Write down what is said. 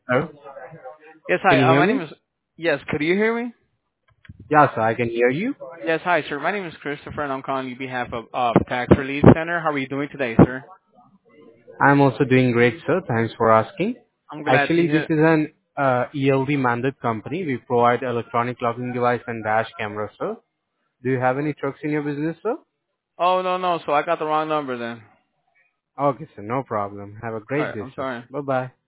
Hello? Yes, Can hi. you hear My me? name is. Yes, could you hear me? Yes, I can hear you. Yes, hi, sir. My name is Christopher, and I'm calling you behalf of Tax Relief Center. How are you doing today, sir? I'm also doing great, sir. Thanks for asking. I'm glad to Actually, this hear. is an ELD mandate company. We provide electronic logging device and dash camera, sir. Do you have any trucks in your business, sir? Oh no, no. So I got the wrong number then. Okay, sir. No problem. Have a All great right, day, I'm sir. sorry. Bye-bye.